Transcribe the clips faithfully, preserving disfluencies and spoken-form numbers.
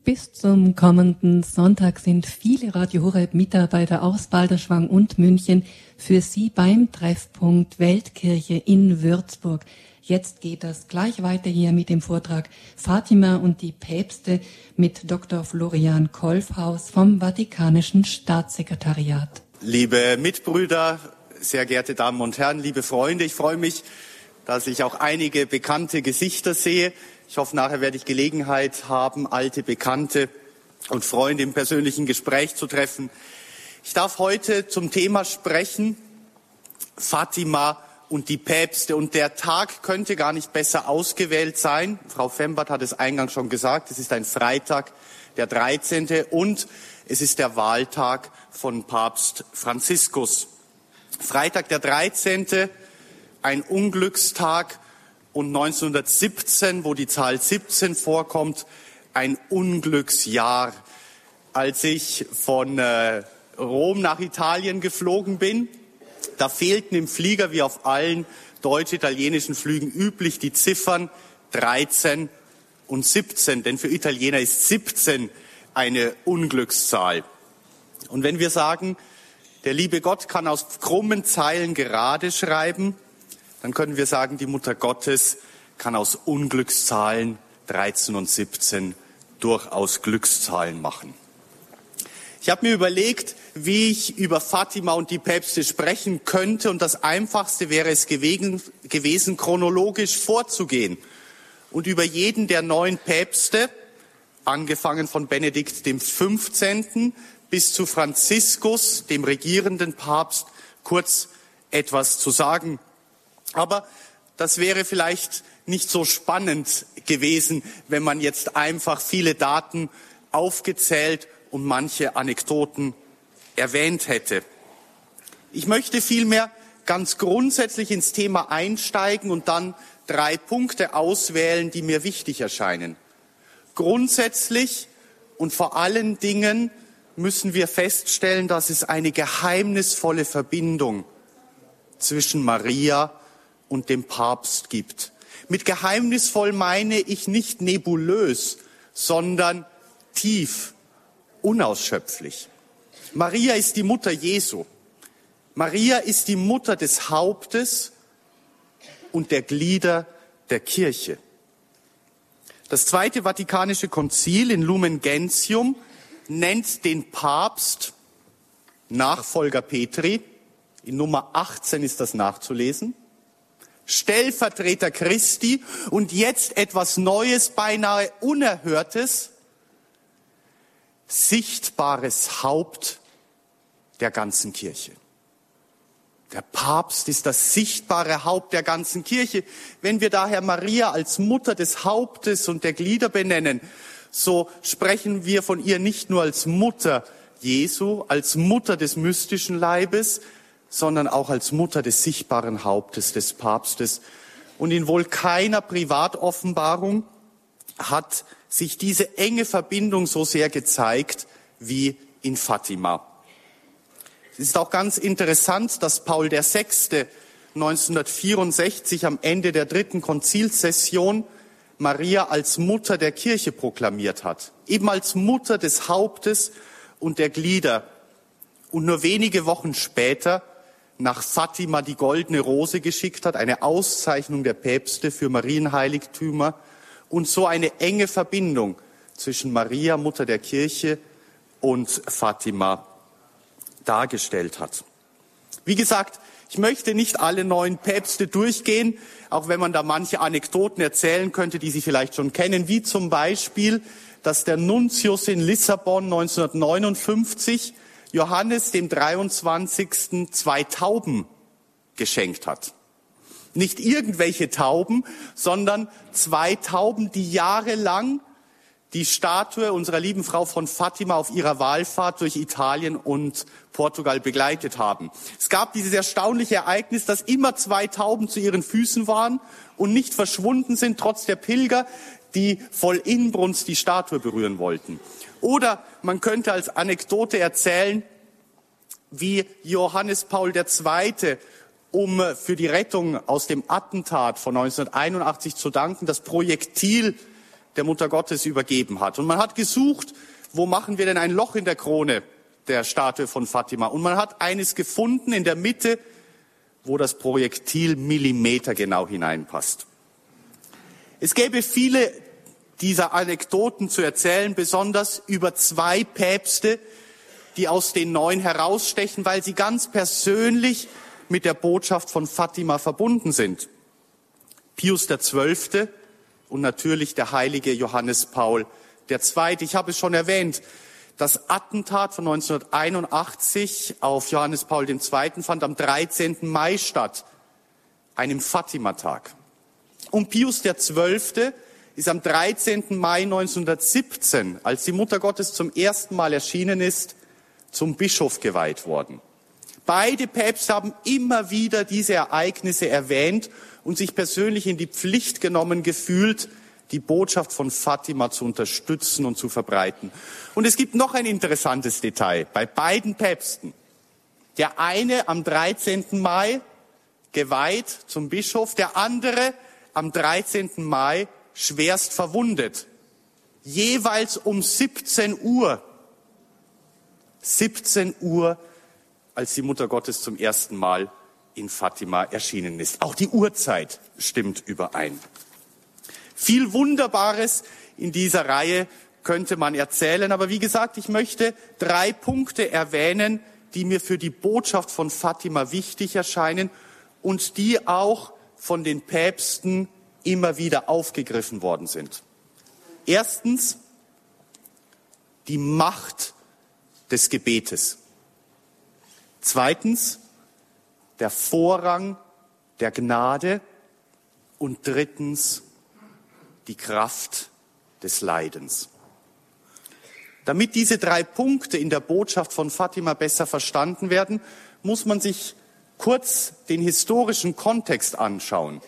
Bis zum kommenden Sonntag sind viele Radio Horeb-Mitarbeiter aus Balderschwang und München für Sie beim Treffpunkt Weltkirche in Würzburg. Jetzt geht das gleich weiter hier mit dem Vortrag Fatima und die Päpste mit Doktor Florian Kolfhaus vom Vatikanischen Staatssekretariat. Liebe Mitbrüder, sehr geehrte Damen und Herren, liebe Freunde, ich freue mich, dass ich auch einige bekannte Gesichter sehe. Ich hoffe, nachher werde ich Gelegenheit haben, alte Bekannte und Freunde im persönlichen Gespräch zu treffen. Ich darf heute zum Thema sprechen, Fatima und die Päpste. Und der Tag könnte gar nicht besser ausgewählt sein. Frau Fembert hat es eingangs schon gesagt, es ist ein Freitag, der dreizehnte und es ist der Wahltag von Papst Franziskus. Freitag, der dreizehnte, ein Unglückstag. Und neunzehnhundertsiebzehn, wo die Zahl siebzehn vorkommt, ein Unglücksjahr. Als ich von äh, Rom nach Italien geflogen bin, da fehlten im Flieger wie auf allen deutsch-italienischen Flügen üblich die Ziffern dreizehn und siebzehn. Denn für Italiener ist siebzehn eine Unglückszahl. Und wenn wir sagen, der liebe Gott kann aus krummen Zeilen gerade schreiben, dann können wir sagen, die Mutter Gottes kann aus Unglückszahlen dreizehn und siebzehn durchaus Glückszahlen machen. Ich habe mir überlegt, wie ich über Fatima und die Päpste sprechen könnte, und das Einfachste wäre es gewesen, gewesen chronologisch vorzugehen und über jeden der neun Päpste, angefangen von Benedikt dem fünfzehnten bis zu Franziskus, dem regierenden Papst, kurz etwas zu sagen. Aber das wäre vielleicht nicht so spannend gewesen, wenn man jetzt einfach viele Daten aufgezählt und manche Anekdoten erwähnt hätte. Ich möchte vielmehr ganz grundsätzlich ins Thema einsteigen und dann drei Punkte auswählen, die mir wichtig erscheinen. Grundsätzlich und vor allen Dingen müssen wir feststellen, dass es eine geheimnisvolle Verbindung zwischen Maria und dem Papst gibt. Mit geheimnisvoll meine ich nicht nebulös, sondern tief, unausschöpflich. Maria ist die Mutter Jesu. Maria ist die Mutter des Hauptes und der Glieder der Kirche. Das Zweite Vatikanische Konzil in Lumen Gentium nennt den Papst Nachfolger Petri. In Nummer achtzehn ist das nachzulesen. Stellvertreter Christi und jetzt etwas Neues, beinahe Unerhörtes, sichtbares Haupt der ganzen Kirche. Der Papst ist das sichtbare Haupt der ganzen Kirche. Wenn wir daher Maria als Mutter des Hauptes und der Glieder benennen, so sprechen wir von ihr nicht nur als Mutter Jesu, als Mutter des mystischen Leibes, sondern auch als Mutter des sichtbaren Hauptes des Papstes. Und in wohl keiner Privatoffenbarung hat sich diese enge Verbindung so sehr gezeigt wie in Fatima. Es ist auch ganz interessant, dass Paul der Sechste neunzehnhundertvierundsechzig am Ende der dritten Konzilssession Maria als Mutter der Kirche proklamiert hat. Eben als Mutter des Hauptes und der Glieder. Und nur wenige Wochen später nach Fatima die Goldene Rose geschickt hat, eine Auszeichnung der Päpste für Marienheiligtümer und so eine enge Verbindung zwischen Maria, Mutter der Kirche, und Fatima dargestellt hat. Wie gesagt, ich möchte nicht alle neun Päpste durchgehen, auch wenn man da manche Anekdoten erzählen könnte, die Sie vielleicht schon kennen, wie zum Beispiel, dass der Nuntius in Lissabon neunzehnhundertneunundfünfzig Johannes dem dreiundzwanzigsten zwei Tauben geschenkt hat. Nicht irgendwelche Tauben, sondern zwei Tauben, die jahrelang die Statue unserer lieben Frau von Fatima auf ihrer Wallfahrt durch Italien und Portugal begleitet haben. Es gab dieses erstaunliche Ereignis, dass immer zwei Tauben zu ihren Füßen waren und nicht verschwunden sind, trotz der Pilger, die voll Inbrunst die Statue berühren wollten. Oder man könnte als Anekdote erzählen, wie Johannes Paul der Zweite, um für die Rettung aus dem Attentat von neunzehnhunderteinundachtzig zu danken, das Projektil der Mutter Gottes übergeben hat. Und man hat gesucht, wo machen wir denn ein Loch in der Krone der Statue von Fatima? Und man hat eines gefunden in der Mitte, wo das Projektil millimetergenau hineinpasst. Es gäbe viele dieser Anekdoten zu erzählen, besonders über zwei Päpste, die aus den Neun herausstechen, weil sie ganz persönlich mit der Botschaft von Fatima verbunden sind. Pius der Zwölfte und natürlich der heilige Johannes Paul der Zweite. Ich habe es schon erwähnt, das Attentat von neunzehnhunderteinundachtzig auf Johannes Paul der Zweite fand am dreizehnten Mai statt, einem Fatima-Tag. Und Pius der Zwölfte ist am dreizehnten Mai neunzehnhundertsiebzehn, als die Mutter Gottes zum ersten Mal erschienen ist, zum Bischof geweiht worden. Beide Päpste haben immer wieder diese Ereignisse erwähnt und sich persönlich in die Pflicht genommen gefühlt, die Botschaft von Fatima zu unterstützen und zu verbreiten. Und es gibt noch ein interessantes Detail bei beiden Päpsten. Der eine am dreizehnten Mai geweiht zum Bischof, der andere am dreizehnten Mai schwerst verwundet. Jeweils um siebzehn Uhr. siebzehn Uhr, als die Mutter Gottes zum ersten Mal in Fatima erschienen ist. Auch die Uhrzeit stimmt überein. Viel Wunderbares in dieser Reihe könnte man erzählen, aber wie gesagt, ich möchte drei Punkte erwähnen, die mir für die Botschaft von Fatima wichtig erscheinen und die auch von den Päpsten immer wieder aufgegriffen worden sind. Erstens, die Macht des Gebetes. Zweitens, der Vorrang der Gnade. Und drittens, die Kraft des Leidens. Damit diese drei Punkte in der Botschaft von Fatima besser verstanden werden, muss man sich kurz den historischen Kontext anschauen.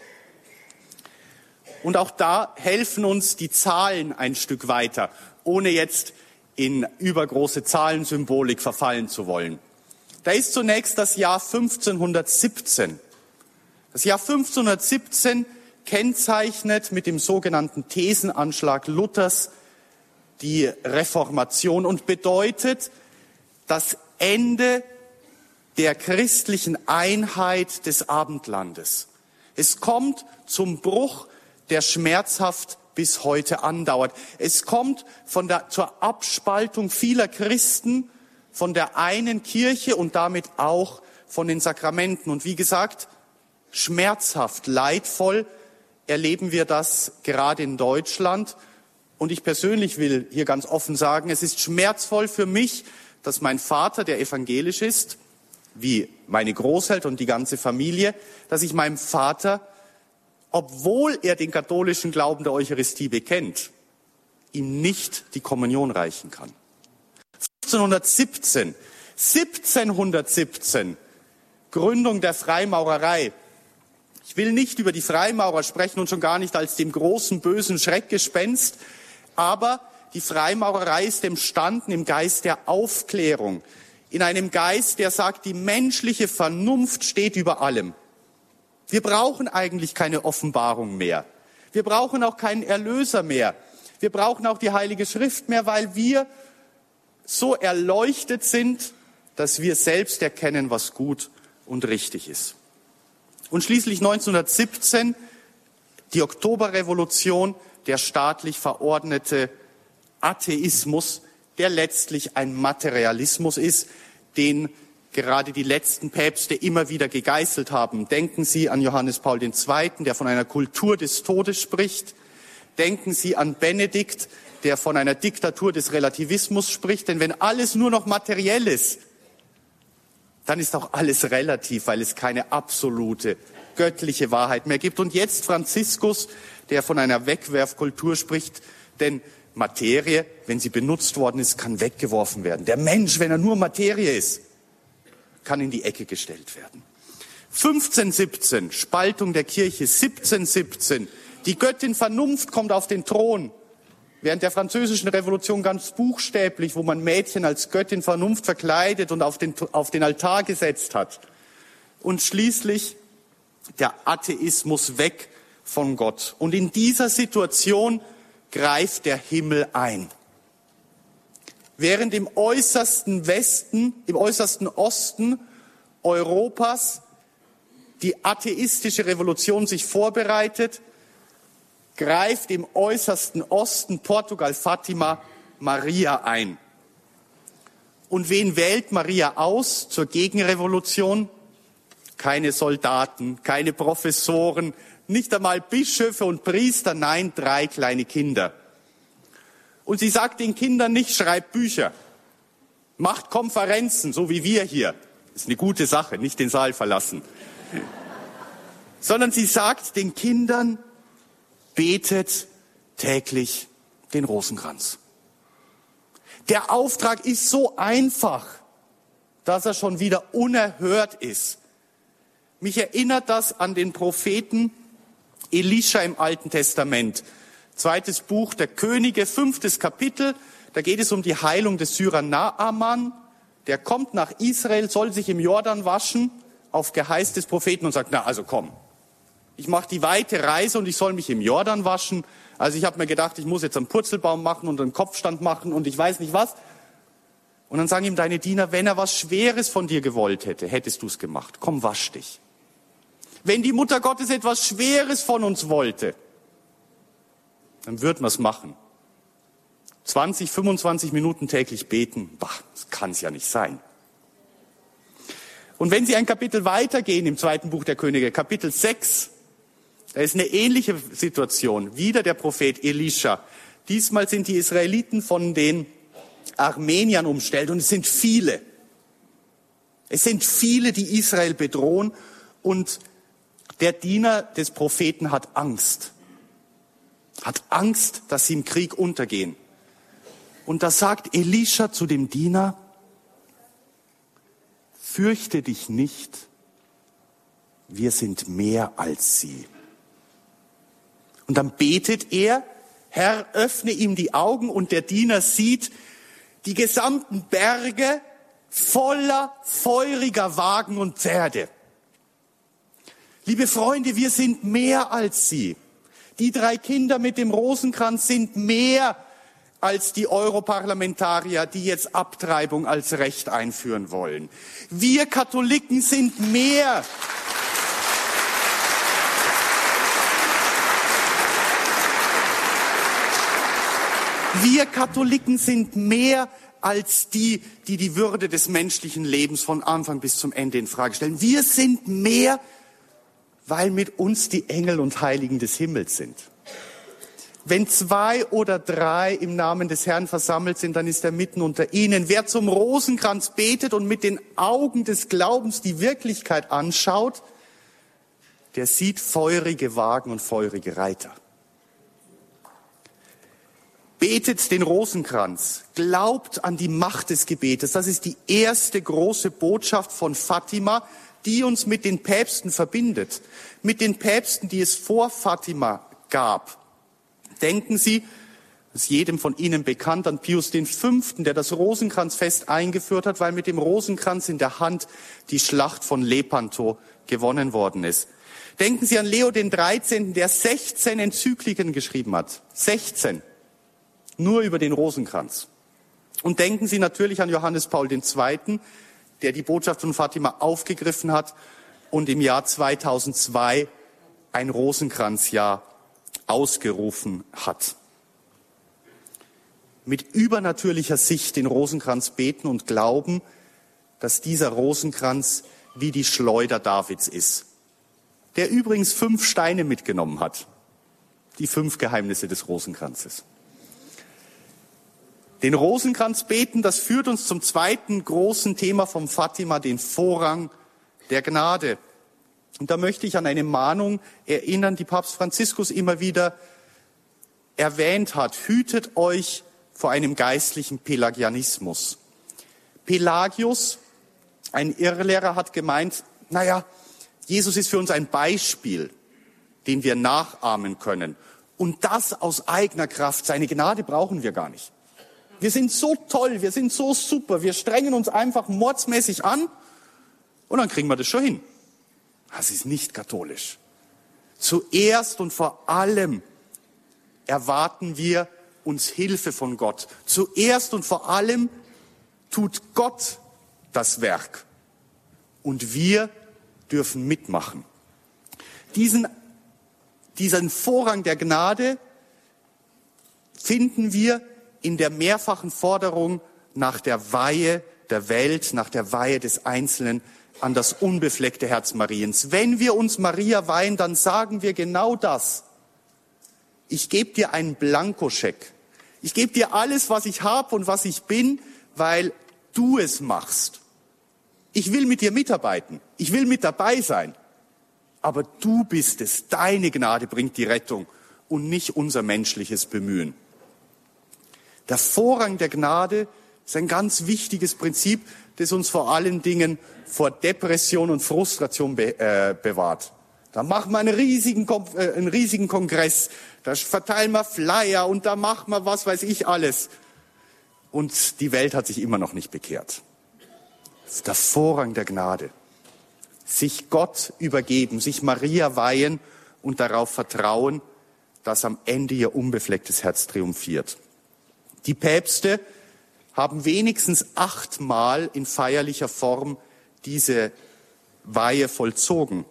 Und auch da helfen uns die Zahlen ein Stück weiter, ohne jetzt in übergroße Zahlensymbolik verfallen zu wollen. Da ist zunächst das Jahr fünfzehnhundertsiebzehn. Das Jahr fünfzehnhundertsiebzehn kennzeichnet mit dem sogenannten Thesenanschlag Luthers die Reformation und bedeutet das Ende der christlichen Einheit des Abendlandes. Es kommt zum Bruch, der schmerzhaft bis heute andauert. Es kommt von der, zur Abspaltung vieler Christen von der einen Kirche und damit auch von den Sakramenten. Und wie gesagt, schmerzhaft, leidvoll erleben wir das gerade in Deutschland. Und ich persönlich will hier ganz offen sagen, es ist schmerzvoll für mich, dass mein Vater, der evangelisch ist, wie meine Großeltern und die ganze Familie, dass ich meinem Vater, obwohl er den katholischen Glauben der Eucharistie bekennt, ihm nicht die Kommunion reichen kann. fünfzehnhundertsiebzehn, siebzehnhundertsiebzehn, Gründung der Freimaurerei. Ich will nicht über die Freimaurer sprechen und schon gar nicht als dem großen, bösen Schreckgespenst, aber die Freimaurerei ist entstanden im Geist der Aufklärung, in einem Geist, der sagt, die menschliche Vernunft steht über allem. Wir brauchen eigentlich keine Offenbarung mehr. Wir brauchen auch keinen Erlöser mehr. Wir brauchen auch die Heilige Schrift mehr, weil wir so erleuchtet sind, dass wir selbst erkennen, was gut und richtig ist. Und schließlich neunzehnhundertsiebzehn, die Oktoberrevolution, der staatlich verordnete Atheismus, der letztlich ein Materialismus ist, den gerade die letzten Päpste immer wieder gegeißelt haben. Denken Sie an Johannes Paul der Zweite., der von einer Kultur des Todes spricht. Denken Sie an Benedikt, der von einer Diktatur des Relativismus spricht. Denn wenn alles nur noch materiell ist, dann ist auch alles relativ, weil es keine absolute göttliche Wahrheit mehr gibt. Und jetzt Franziskus, der von einer Wegwerfkultur spricht, denn Materie, wenn sie benutzt worden ist, kann weggeworfen werden. Der Mensch, wenn er nur Materie ist, kann in die Ecke gestellt werden. fünfzehnhundertsiebzehn, Spaltung der Kirche. siebzehnhundertsiebzehn, die Göttin Vernunft kommt auf den Thron. Während der französischen Revolution ganz buchstäblich, wo man Mädchen als Göttin Vernunft verkleidet und auf den, auf den Altar gesetzt hat. Und schließlich der Atheismus weg von Gott. Und in dieser Situation greift der Himmel ein. Während im äußersten Westen, im äußersten Osten Europas die atheistische Revolution sich vorbereitet, greift im äußersten Osten Portugal Fatima Maria ein. Und wen wählt Maria aus zur Gegenrevolution? Keine Soldaten, keine Professoren, nicht einmal Bischöfe und Priester, nein, drei kleine Kinder. Und sie sagt den Kindern nicht, schreibt Bücher, macht Konferenzen, so wie wir hier. Das ist eine gute Sache, nicht den Saal verlassen. Sondern sie sagt den Kindern, betet täglich den Rosenkranz. Der Auftrag ist so einfach, dass er schon wieder unerhört ist. Mich erinnert das an den Propheten Elisha im Alten Testament. Zweites Buch der Könige, fünftes Kapitel. Da geht es um die Heilung des Syrer Naaman. Der kommt nach Israel, soll sich im Jordan waschen, auf Geheiß des Propheten und sagt, na also komm, ich mache die weite Reise und ich soll mich im Jordan waschen. Also ich habe mir gedacht, ich muss jetzt einen Purzelbaum machen und einen Kopfstand machen und ich weiß nicht was. Und dann sagen ihm deine Diener, wenn er was Schweres von dir gewollt hätte, hättest du es gemacht. Komm, wasch dich. Wenn die Mutter Gottes etwas Schweres von uns wollte, dann würden wir es machen. zwanzig, fünfundzwanzig Minuten täglich beten, bah, das kann es ja nicht sein. Und wenn Sie ein Kapitel weitergehen im zweiten Buch der Könige, Kapitel sechs, da ist eine ähnliche Situation. Wieder der Prophet Elisha. Diesmal sind die Israeliten von den Armeniern umstellt und es sind viele. Es sind viele, die Israel bedrohen und der Diener des Propheten hat Angst. Hat Angst, dass sie im Krieg untergehen. Und da sagt Elisha zu dem Diener, fürchte dich nicht, wir sind mehr als sie. Und dann betet er, Herr, öffne ihm die Augen und der Diener sieht die gesamten Berge voller feuriger Wagen und Pferde. Liebe Freunde, wir sind mehr als sie. Die drei Kinder mit dem Rosenkranz sind mehr als die Europarlamentarier, die jetzt Abtreibung als Recht einführen wollen. Wir Katholiken sind mehr. Wir Katholiken sind mehr als die, die die Würde des menschlichen Lebens von Anfang bis zum Ende in Frage stellen. Wir sind mehr, weil mit uns die Engel und Heiligen des Himmels sind. Wenn zwei oder drei im Namen des Herrn versammelt sind, dann ist er mitten unter ihnen. Wer zum Rosenkranz betet und mit den Augen des Glaubens die Wirklichkeit anschaut, der sieht feurige Wagen und feurige Reiter. Betet den Rosenkranz, glaubt an die Macht des Gebetes. Das ist die erste große Botschaft von Fatima, die uns mit den Päpsten verbindet. Mit den Päpsten, die es vor Fatima gab. Denken Sie, das ist jedem von Ihnen bekannt, an Pius den Fünften, der das Rosenkranzfest eingeführt hat, weil mit dem Rosenkranz in der Hand die Schlacht von Lepanto gewonnen worden ist. Denken Sie an Leo den Dreizehnten, der sechzehn Enzykliken geschrieben hat. sechzehn. Nur über den Rosenkranz. Und denken Sie natürlich an Johannes Paul der Zweite., der die Botschaft von Fatima aufgegriffen hat und im Jahr zweitausendzwei ein Rosenkranzjahr ausgerufen hat. Mit übernatürlicher Sicht den Rosenkranz beten und glauben, dass dieser Rosenkranz wie die Schleuder Davids ist, der übrigens fünf Steine mitgenommen hat. Die fünf Geheimnisse des Rosenkranzes. Den Rosenkranz beten, das führt uns zum zweiten großen Thema vom Fatima, den Vorrang der Gnade. Und da möchte ich an eine Mahnung erinnern, die Papst Franziskus immer wieder erwähnt hat. Hütet euch vor einem geistlichen Pelagianismus. Pelagius, ein Irrlehrer, hat gemeint, naja, Jesus ist für uns ein Beispiel, den wir nachahmen können. Und das aus eigener Kraft. Seine Gnade brauchen wir gar nicht. Wir sind so toll, wir sind so super, wir strengen uns einfach mordsmäßig an und dann kriegen wir das schon hin. Das ist nicht katholisch. Zuerst und vor allem erwarten wir uns Hilfe von Gott. Zuerst und vor allem tut Gott das Werk und wir dürfen mitmachen. Diesen, diesen Vorrang der Gnade finden wir in der mehrfachen Forderung nach der Weihe der Welt, nach der Weihe des Einzelnen an das unbefleckte Herz Mariens. Wenn wir uns Maria weihen, dann sagen wir genau das. Ich gebe dir einen Blankoscheck. Ich gebe dir alles, was ich habe und was ich bin, weil du es machst. Ich will mit dir mitarbeiten. Ich will mit dabei sein. Aber du bist es. Deine Gnade bringt die Rettung und nicht unser menschliches Bemühen. Der Vorrang der Gnade ist ein ganz wichtiges Prinzip, das uns vor allen Dingen vor Depression und Frustration be, äh, bewahrt. Da machen wir einen riesigen, äh, einen riesigen Kongress, da verteilen wir Flyer und da machen wir was weiß ich alles. Und die Welt hat sich immer noch nicht bekehrt. Das ist der Vorrang der Gnade. Sich Gott übergeben, sich Maria weihen und darauf vertrauen, dass am Ende ihr unbeflecktes Herz triumphiert. Die Päpste haben wenigstens achtmal in feierlicher Form diese Weihe vollzogen.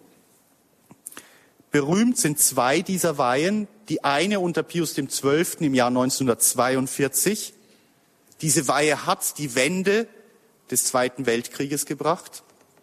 Berühmt sind zwei dieser Weihen. Die eine unter Pius dem Zwölften im Jahr neunzehnhundertzweiundvierzig. Diese Weihe hat die Wende des Zweiten Weltkrieges gebracht.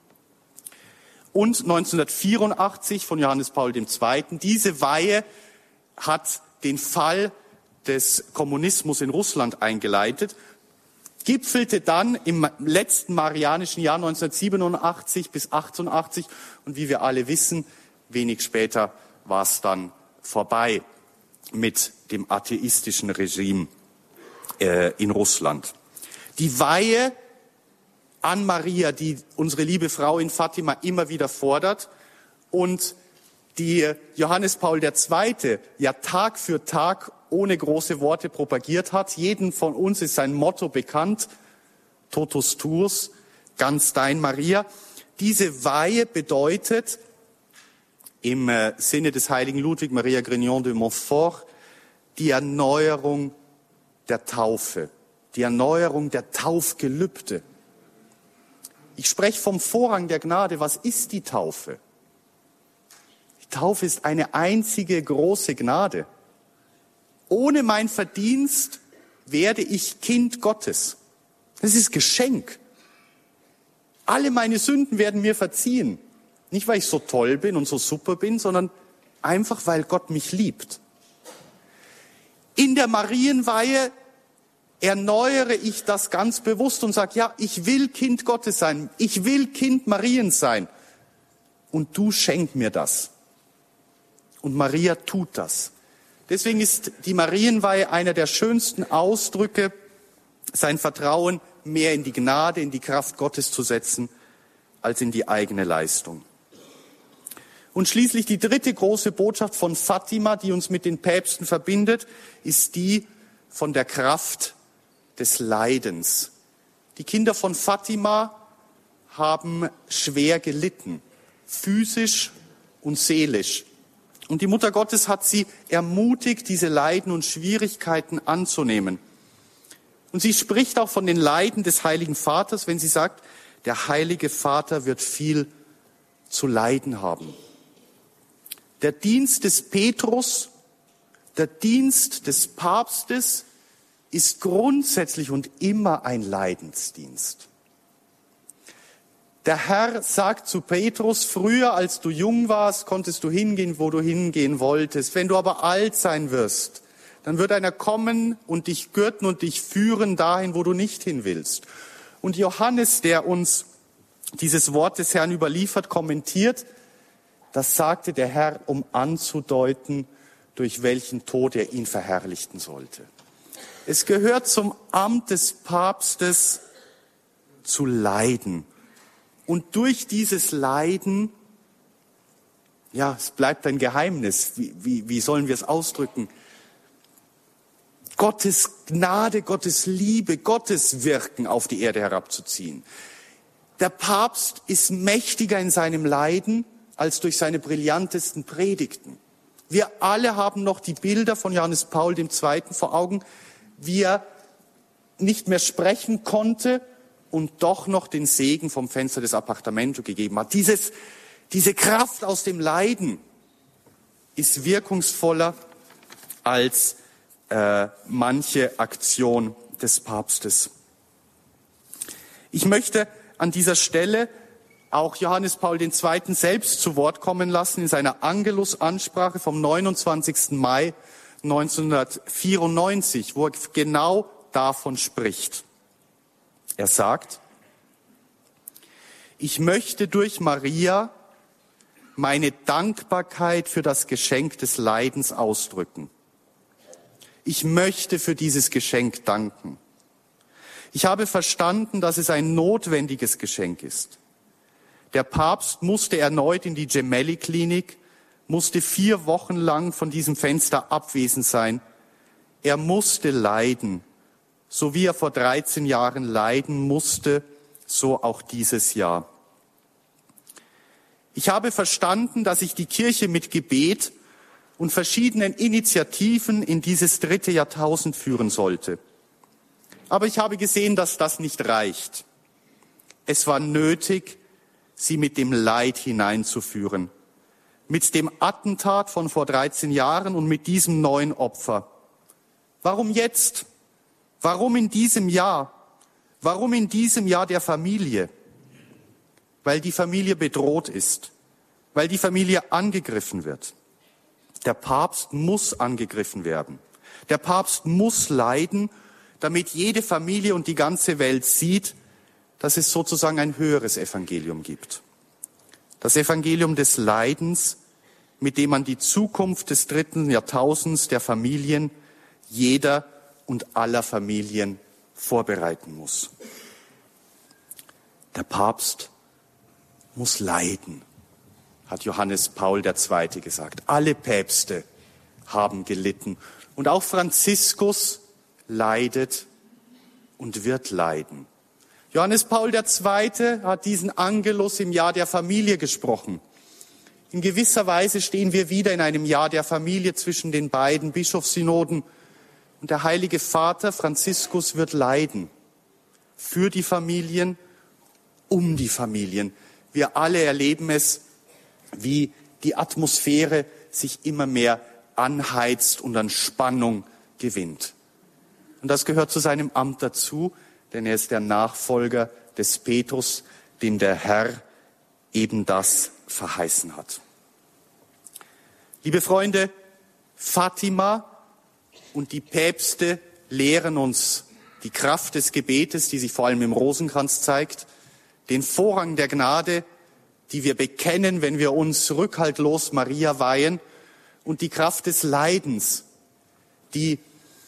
Und neunzehnhundertvierundachtzig von Johannes Paul dem Zweiten. Diese Weihe hat den Fall des Kommunismus in Russland eingeleitet, gipfelte dann im letzten marianischen Jahr neunzehnhundertsiebenundachtzig bis achtundachtzig und wie wir alle wissen, wenig später war es dann vorbei mit dem atheistischen Regime äh, in Russland. Die Weihe an Maria, die unsere liebe Frau in Fatima immer wieder fordert und die Johannes Paul der Zweite ja Tag für Tag ohne große Worte propagiert hat. Jedem von uns ist sein Motto bekannt, Totus tuus, ganz dein Maria. Diese Weihe bedeutet im Sinne des heiligen Ludwig Maria Grignon de Montfort die Erneuerung der Taufe, die Erneuerung der Taufgelübde. Ich spreche vom Vorrang der Gnade. Was ist die Taufe? Die Taufe ist eine einzige große Gnade. Ohne mein Verdienst werde ich Kind Gottes. Das ist Geschenk. Alle meine Sünden werden mir verziehen. Nicht, weil ich so toll bin und so super bin, sondern einfach, weil Gott mich liebt. In der Marienweihe erneuere ich das ganz bewusst und sage, ja, ich will Kind Gottes sein. Ich will Kind Mariens sein. Und du schenk mir das. Und Maria tut das. Deswegen ist die Marienweihe einer der schönsten Ausdrücke, sein Vertrauen mehr in die Gnade, in die Kraft Gottes zu setzen, als in die eigene Leistung. Und schließlich die dritte große Botschaft von Fatima, die uns mit den Päpsten verbindet, ist die von der Kraft des Leidens. Die Kinder von Fatima haben schwer gelitten, physisch und seelisch. Und die Mutter Gottes hat sie ermutigt, diese Leiden und Schwierigkeiten anzunehmen. Und sie spricht auch von den Leiden des Heiligen Vaters, wenn sie sagt, der Heilige Vater wird viel zu leiden haben. Der Dienst des Petrus, der Dienst des Papstes ist grundsätzlich und immer ein Leidensdienst. Der Herr sagt zu Petrus, früher als du jung warst, konntest du hingehen, wo du hingehen wolltest. Wenn du aber alt sein wirst, dann wird einer kommen und dich gürten und dich führen dahin, wo du nicht hin willst. Und Johannes, der uns dieses Wort des Herrn überliefert, kommentiert, das sagte der Herr, um anzudeuten, durch welchen Tod er ihn verherrlichen sollte. Es gehört zum Amt des Papstes zu leiden. Und durch dieses Leiden, ja, es bleibt ein Geheimnis. Wie, wie, wie sollen wir es ausdrücken? Gottes Gnade, Gottes Liebe, Gottes Wirken auf die Erde herabzuziehen. Der Papst ist mächtiger in seinem Leiden als durch seine brillantesten Predigten. Wir alle haben noch die Bilder von Johannes Paul der Zweite vor Augen, wie er nicht mehr sprechen konnte und doch noch den Segen vom Fenster des Appartamento gegeben hat. Dieses, diese Kraft aus dem Leiden ist wirkungsvoller als äh, manche Aktion des Papstes. Ich möchte an dieser Stelle auch Johannes Paul der Zweite selbst zu Wort kommen lassen in seiner Angelus-Ansprache vom neunundzwanzigsten Mai neunzehnhundertvierundneunzig, wo er genau davon spricht. Er sagt: Ich möchte durch Maria meine Dankbarkeit für das Geschenk des Leidens ausdrücken. Ich möchte für dieses Geschenk danken. Ich habe verstanden, dass es ein notwendiges Geschenk ist. Der Papst musste erneut in die Gemelli-Klinik, musste vier Wochen lang von diesem Fenster abwesend sein. Er musste leiden, so wie er vor dreizehn Jahren leiden musste, so auch dieses Jahr. Ich habe verstanden, dass ich die Kirche mit Gebet und verschiedenen Initiativen in dieses dritte Jahrtausend führen sollte. Aber ich habe gesehen, dass das nicht reicht. Es war nötig, sie mit dem Leid hineinzuführen. Mit dem Attentat von vor dreizehn Jahren und mit diesem neuen Opfer. Warum jetzt? Warum in diesem Jahr? Warum in diesem Jahr der Familie? Weil die Familie bedroht ist. Weil die Familie angegriffen wird. Der Papst muss angegriffen werden. Der Papst muss leiden, damit jede Familie und die ganze Welt sieht, dass es sozusagen ein höheres Evangelium gibt. Das Evangelium des Leidens, mit dem man die Zukunft des dritten Jahrtausends der Familien, jeder und aller Familien vorbereiten muss. Der Papst muss leiden, hat Johannes Paul der Zweite gesagt. Alle Päpste haben gelitten. Und auch Franziskus leidet und wird leiden. Johannes Paul der Zweite hat diesen Angelus im Jahr der Familie gesprochen. In gewisser Weise stehen wir wieder in einem Jahr der Familie zwischen den beiden Bischofssynoden. Und der Heilige Vater Franziskus wird leiden. Für die Familien, um die Familien. Wir alle erleben es, wie die Atmosphäre sich immer mehr anheizt und an Spannung gewinnt. Und das gehört zu seinem Amt dazu, denn er ist der Nachfolger des Petrus, dem der Herr eben das verheißen hat. Liebe Freunde, Fatima und die Päpste lehren uns die Kraft des Gebetes, die sich vor allem im Rosenkranz zeigt, den Vorrang der Gnade, die wir bekennen, wenn wir uns rückhaltlos Maria weihen, und die Kraft des Leidens, die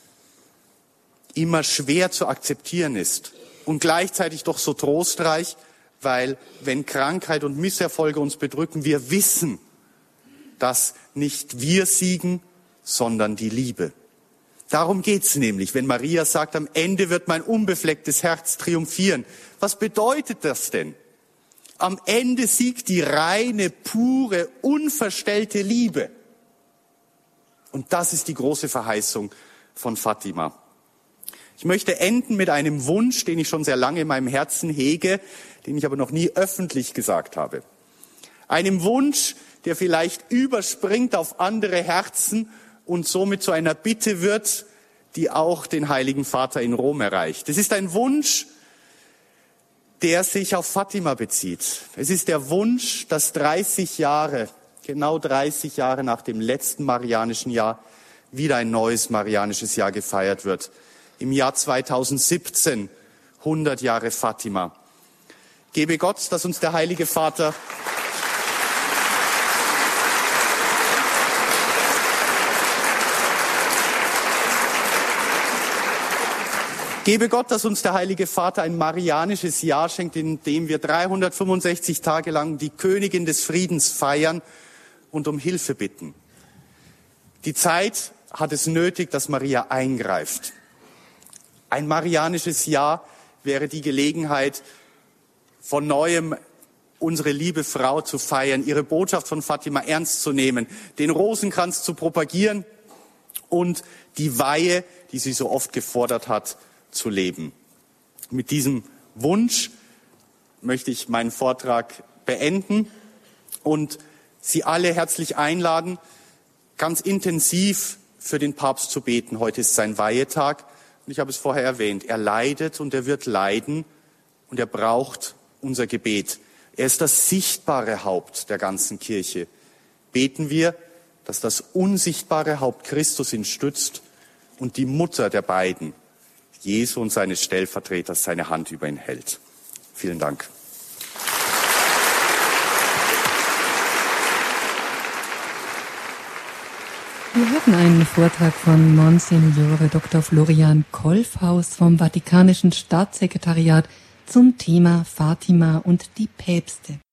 immer schwer zu akzeptieren ist und gleichzeitig doch so trostreich, weil wenn Krankheit und Misserfolge uns bedrücken, wir wissen, dass nicht wir siegen, sondern die Liebe. Darum geht's nämlich, wenn Maria sagt, am Ende wird mein unbeflecktes Herz triumphieren. Was bedeutet das denn? Am Ende siegt die reine, pure, unverstellte Liebe. Und das ist die große Verheißung von Fatima. Ich möchte enden mit einem Wunsch, den ich schon sehr lange in meinem Herzen hege, den ich aber noch nie öffentlich gesagt habe. Einem Wunsch, der vielleicht überspringt auf andere Herzen und somit zu einer Bitte wird, die auch den Heiligen Vater in Rom erreicht. Es ist ein Wunsch, der sich auf Fatima bezieht. Es ist der Wunsch, dass dreißig Jahre, genau dreißig Jahre nach dem letzten marianischen Jahr, wieder ein neues marianisches Jahr gefeiert wird. Im Jahr zweitausendsiebzehn, hundert Jahre Fatima. Gebe Gott, dass uns der Heilige Vater Gebe Gott, dass uns der Heilige Vater ein marianisches Jahr schenkt, in dem wir dreihundertfünfundsechzig Tage lang die Königin des Friedens feiern und um Hilfe bitten. Die Zeit hat es nötig, dass Maria eingreift. Ein marianisches Jahr wäre die Gelegenheit, von neuem unsere liebe Frau zu feiern, ihre Botschaft von Fatima ernst zu nehmen, den Rosenkranz zu propagieren und die Weihe, die sie so oft gefordert hat, zu leben. Mit diesem Wunsch möchte ich meinen Vortrag beenden und Sie alle herzlich einladen, ganz intensiv für den Papst zu beten. Heute ist sein Weihetag und ich habe es vorher erwähnt. Er leidet und er wird leiden und er braucht unser Gebet. Er ist das sichtbare Haupt der ganzen Kirche. Beten wir, dass das unsichtbare Haupt Christus ihn stützt und die Mutter der beiden, Jesu und seines Stellvertreters, seine Hand über ihn hält. Vielen Dank. Wir hörten einen Vortrag von Monsignore Doktor Florian Kolfhaus vom Vatikanischen Staatssekretariat zum Thema Fatima und die Päpste.